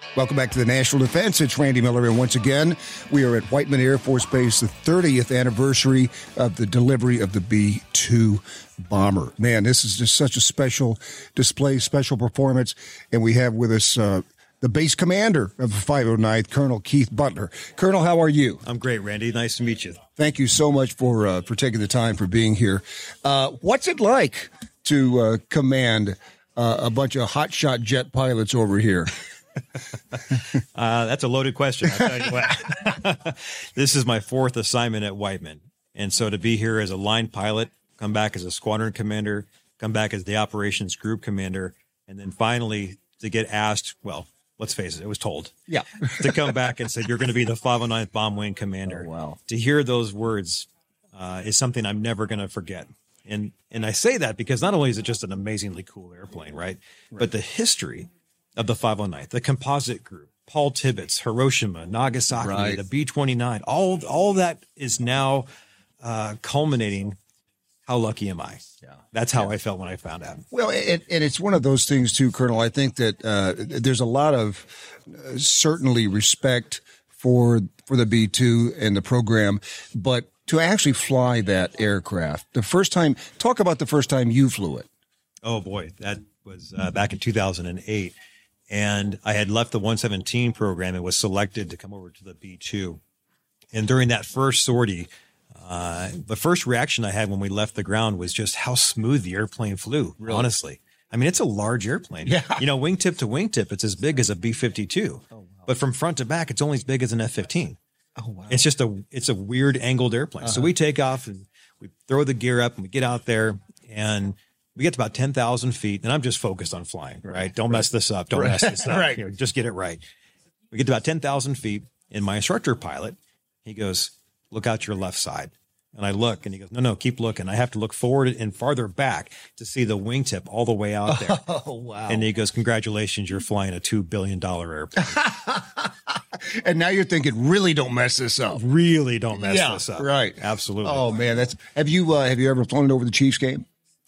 Welcome back to the National Defense. It's Randy Miller, and once again, we are at Whiteman Air Force Base, the 30th anniversary of the delivery of the B-2 bomber. Man, this is just such a special display, special performance, and we have with us the base commander of the 509th, Colonel Keith Butler. Colonel, how are you? I'm great, Randy. Nice to meet you. Thank you so much for taking the time, for being here. What's it like to command a bunch of hotshot jet pilots over here? That's a loaded question. I'll tell you what. This is my fourth assignment at Whiteman. And so to be here as a line pilot, come back as a squadron commander, come back as the operations group commander, and then finally to get asked, well, let's face it, it was told. Yeah. To come back and say, you're going to be the 509th Bomb Wing commander. Oh, wow. To hear those words is something I'm never going to forget. And I say that because not only is it just an amazingly cool airplane, right? But the history of the 509th, the composite group, Paul Tibbets, Hiroshima, Nagasaki, the B-29, all that is now culminating. How lucky am I? Yeah. That's how I felt when I found out. Well, and it's one of those things too, Colonel. I think that there's a lot of certainly respect for the B-2 and the program, but to actually fly that aircraft, talk about the first time you flew it. Oh boy, that was back in 2008. And I had left the 117 program and was selected to come over to the B-2. And during that first sortie, the first reaction I had when we left the ground was just how smooth the airplane flew, honestly. I mean, it's a large airplane. Yeah. You know, wingtip to wingtip, it's as big as a B-52. Oh, wow. But from front to back, it's only as big as an F-15. Oh, wow. It's a weird angled airplane. So we take off and we throw the gear up and we get out there and we get to about 10,000 feet, and I'm just focused on flying, right? Don't mess this up. Don't mess this up. You know, just get it right. We get to about 10,000 feet, and my instructor pilot, he goes, look out your left side. And I look, and he goes, no, keep looking. I have to look forward and farther back to see the wingtip all the way out there. Oh, wow. And he goes, congratulations, you're flying a $2 billion airplane. And now you're thinking, really don't mess this up. Really don't mess this up. Right. Absolutely. Oh, man. Have you ever flown it over the Chiefs game?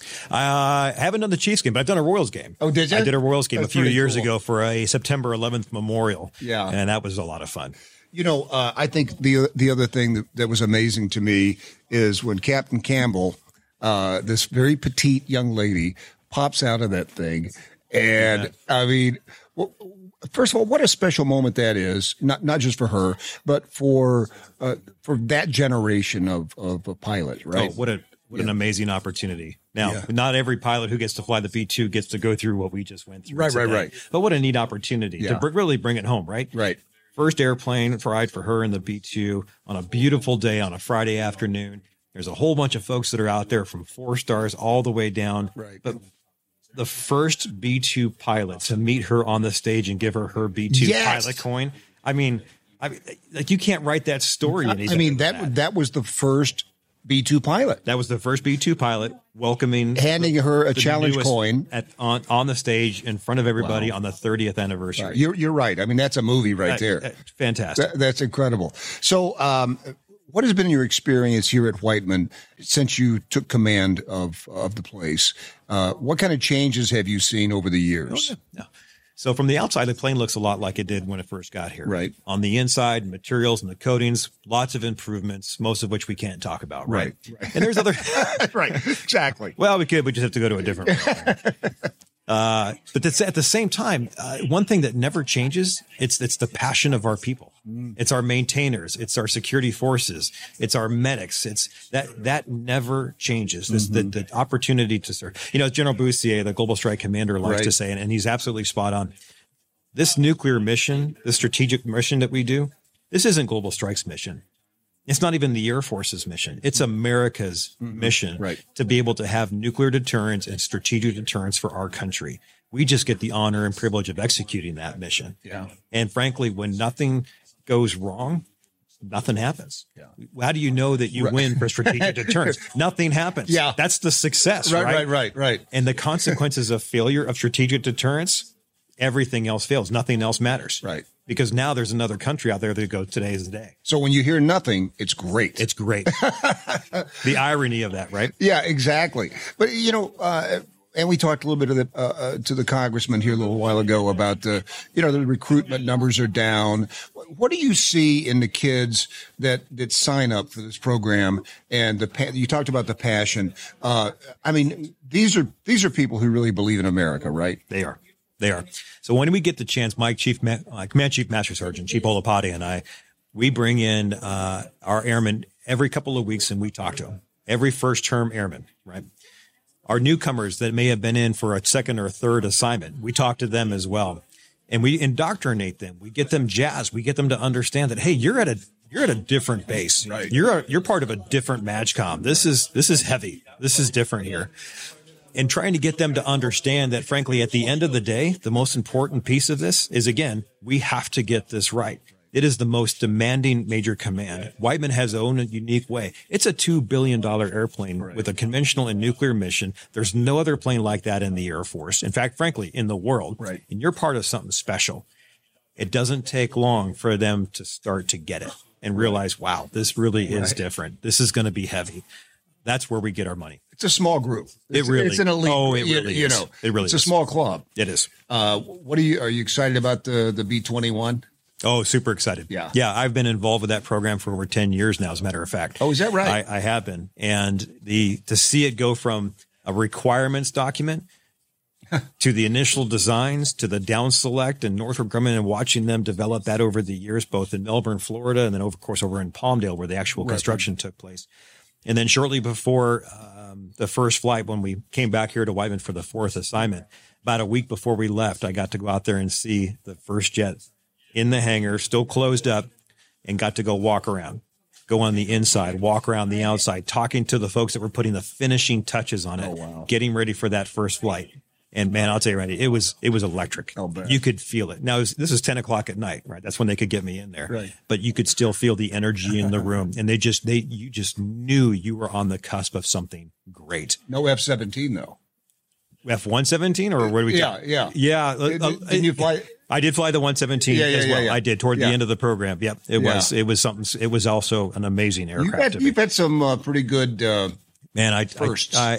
I haven't done the Chiefs game, but I've done a Royals game. Oh, did you? I did a Royals game a few years ago for a September 11th memorial. Yeah. And that was a lot of fun. You know, I think the other thing that was amazing to me is when Captain Campbell, this very petite young lady, pops out of that thing. And I mean, first of all, what a special moment that is, not just for her, but for that generation of a pilot, right? Oh, what an amazing opportunity. Now, not every pilot who gets to fly the B-2 gets to go through what we just went through. Right. But what a neat opportunity to really bring it home, right? Right. First airplane ride for her in the B-2 on a beautiful day on a Friday afternoon. There's a whole bunch of folks that are out there from 4 stars all the way down. Right. But the first B-2 pilot to meet her on the stage and give her B-2 pilot coin. I mean, like you can't write that story. I mean, that was the first B-2 pilot. That was the first B-2 pilot handing her a challenge coin on the stage in front of everybody on the 30th anniversary. You're right. I mean, that's a movie right there. Fantastic. That's incredible. So, what has been your experience here at Whiteman since you took command of the place? What kind of changes have you seen over the years? So from the outside, the plane looks a lot like it did when it first got here. Right. On the inside, materials and the coatings, lots of improvements, most of which we can't talk about. Right. And there's other. Right. Exactly. Well, we could. We just have to go to a different one. But that's, at the same time, one thing that never changes, it's the passion of our people. It's our maintainers. It's our security forces. It's our medics. It's that never changes. The opportunity to serve. You know, General Boussier, the Global Strike Commander, likes to say, and he's absolutely spot on. This nuclear mission, this strategic mission that we do, this isn't Global Strike's mission. It's not even the Air Force's mission. It's America's mission to be able to have nuclear deterrence and strategic deterrence for our country. We just get the honor and privilege of executing that mission. Yeah. And frankly, when nothing goes wrong, nothing happens. Yeah. How do you know that you win for strategic deterrence? Nothing happens. Yeah. That's the success, right. And the consequences of failure of strategic deterrence, everything else fails. Nothing else matters. Right. Because now there's another country out there that goes, today is the day. So when you hear nothing, it's great. It's great. The irony of that, right? Yeah, exactly. But, you know, and we talked a little bit of to the congressman here a little while ago about the recruitment numbers are down. What do you see in the kids that sign up for this program? And you talked about the passion. I mean, these are people who really believe in America, right? They are. So when we get the chance, Mike, Command Chief Master Sergeant, Chief Olopati, and I, we bring in our airmen every couple of weeks and we talk to them. Every first term airman, right? Our newcomers that may have been in for a second or third assignment, we talk to them as well. And we indoctrinate them. We get them jazzed. We get them to understand that, hey, you're at a different base. Right. You're part of a different MAJCOM. This is heavy. This is different here. And trying to get them to understand that, frankly, at the end of the day, the most important piece of this is, again, we have to get this right. It is the most demanding major command. Whiteman has own a unique way. It's a $2 billion airplane with a conventional and nuclear mission. There's no other plane like that in the Air Force. In fact, frankly, in the world. Right. And you're part of something special. It doesn't take long for them to start to get it and realize, wow, this really is different. This is going to be heavy. That's where we get our money. It's a small group. It's an elite. Oh, it really is. It really it's is. A small club. It is. Are you excited about the B-21? Oh, super excited. Yeah. I've been involved with that program for over 10 years now, as a matter of fact. Oh, is that right? I have been. And to see it go from a requirements document to the initial designs to the down select and Northrop Grumman, and watching them develop that over the years, both in Melbourne, Florida, and then of course over in Palmdale, where the actual construction took place. And then shortly before the first flight, when we came back here to Whiteman for the fourth assignment, about a week before we left, I got to go out there and see the first jet in the hangar, still closed up, and got to go walk around, go on the inside, walk around the outside, talking to the folks that were putting the finishing touches on it, getting ready for that first flight. And man, I'll tell you, Randy, it was electric. You could feel it. Now, this is 10 o'clock at night, right? That's when they could get me in there. Right. But you could still feel the energy in the room. And you just knew you were on the cusp of something great. No F-17 though. F-117 or what do we talk? Yeah. Didn't you fly? I did fly the 117 as well. Yeah. I did toward the end of the program. Yep. It was something. It was also an amazing aircraft. You've had some pretty good, firsts. I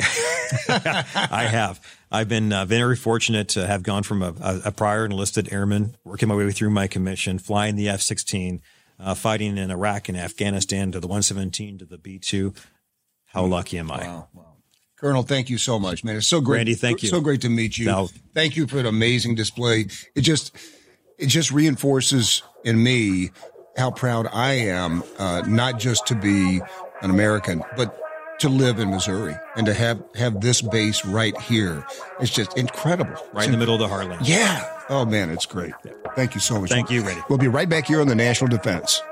have. I've been very fortunate to have gone from a prior enlisted airman, working my way through my commission, flying the F-16, fighting in Iraq and Afghanistan, to the 117, to the B-2. How lucky am I? Wow. Colonel, thank you so much, man. It's so great. Randy, thank you. So great to meet you. Thank you for an amazing display. It just reinforces in me how proud I am, not just to be an American, but to live in Missouri and to have this base right here. It's just incredible. Right in the middle of the heartland. Yeah. Oh, man, it's great. Thank you so much. Thank you, Randy. We'll be right back here on the National Defense.